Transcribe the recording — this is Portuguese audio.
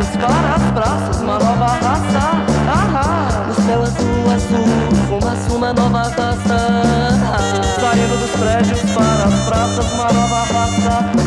para as praças, uma nova raça. No céu azul, azul, fumaça, uma nova raça. Saindo dos prédios para as praças, uma nova raça.